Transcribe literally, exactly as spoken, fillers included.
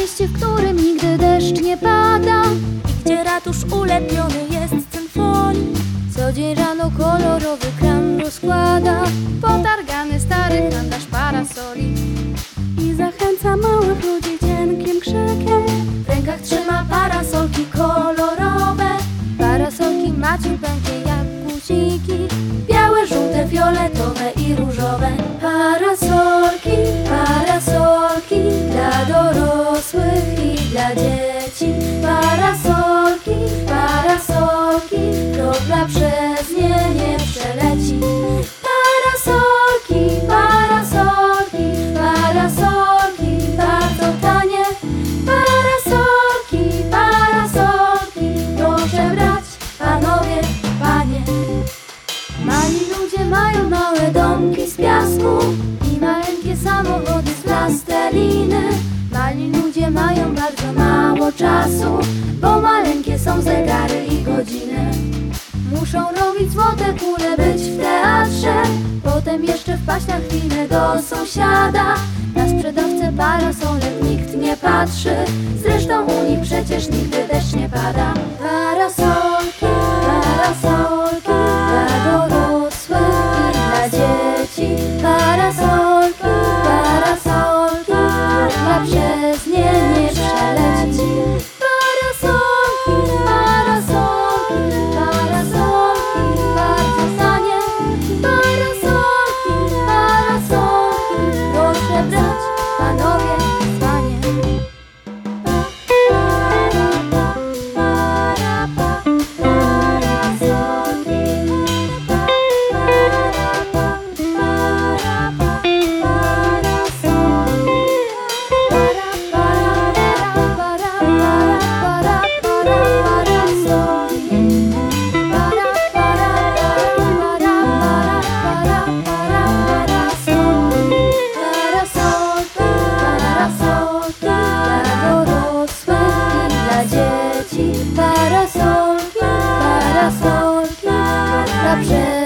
mieście, w którym nigdy deszcz nie pada i gdzie ratusz ulepiony jest symfonii. Co dzień rano kolorowy kran rozkłada potargany stary handlarz parasoli I zachęca małych ludzi cienkim krzykiem. W rękach trzyma parasolki kolorowe. Parasolki ma ciupeńkie jak guziki, białe, żółte, fioletowe i różowe. Parasolki, parasolki dla dorosłych i dla dzieci. Parasolki, parasolki, kropla przez nie nie przeleci. Parasolki, parasolki, parasolki bardzo tanie. Parasolki, parasolki, proszę brać, panowie, panie. Mali ludzie mają małe domki z piasku i maleńkie samochody z plasteliny. Mali ludzie mają bardzo mało czasu, bo maleńkie są zegary i godziny. Muszą robić złote kule, być w teatrze, potem jeszcze wpaść na chwilę do sąsiada. Na sprzedawcę parasolek nikt nie patrzy, zresztą u nich przecież nigdy deszcz nie pada. Parasolki, parasolki dla dorosłych i dla dzieci. Parasolki, parasolki, kropla przez nie nie przeleci. Parasolki, parasolki, parasolki bardzo tanie. Parasolki, parasolki, proszę brać, panowie, panie. Parasolki, parasolki, kropla przez